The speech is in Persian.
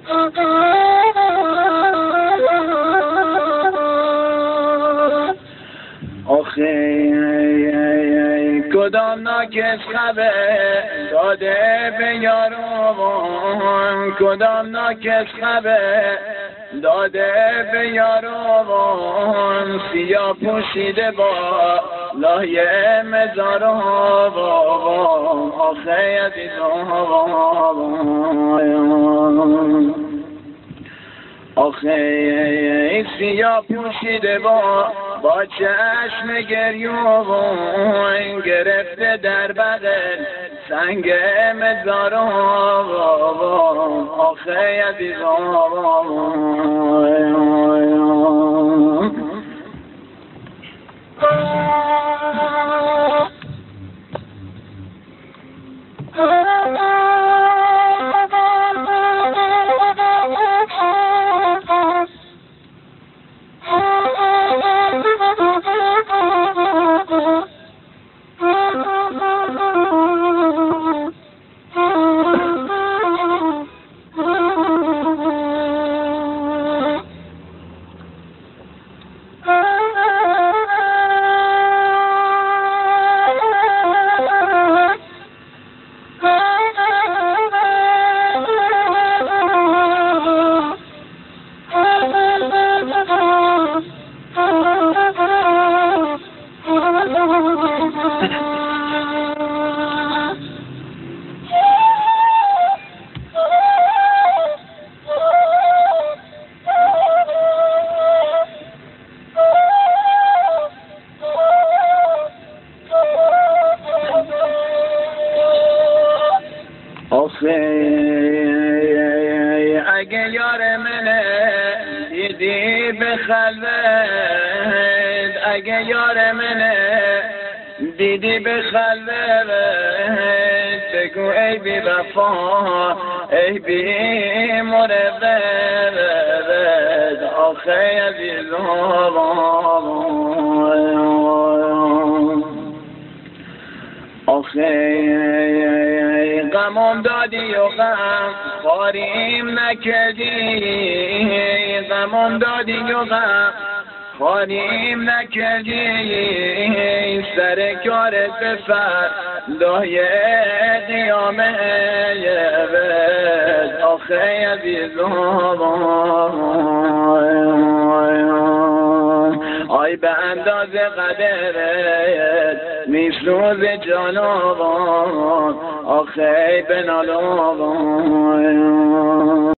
آخه کدام ناکس خبه داده به یاران، کدام ناکس خبه داده به یاران، سیاه پوشیده با لایه مزاران. آخه عزیزان، آخه سیاه پوشیده با چشم گریون، گرفته در بغل سنگ مزاران. آخه عزیزان، اگه یار منه دیدی به خلوت، اگه یار منه دیدی به خلوت، بگو ای بی وفا ای بی مروت. آخه عزیزان، آخه غمم دادی و غم خواریم نکردی، غمم دادی و غم خواریم نکردی، سر کارت بفردای قیامت. آخه عزیزان، آی به اندازه قدرت میسوز جانان، آخه بنالان.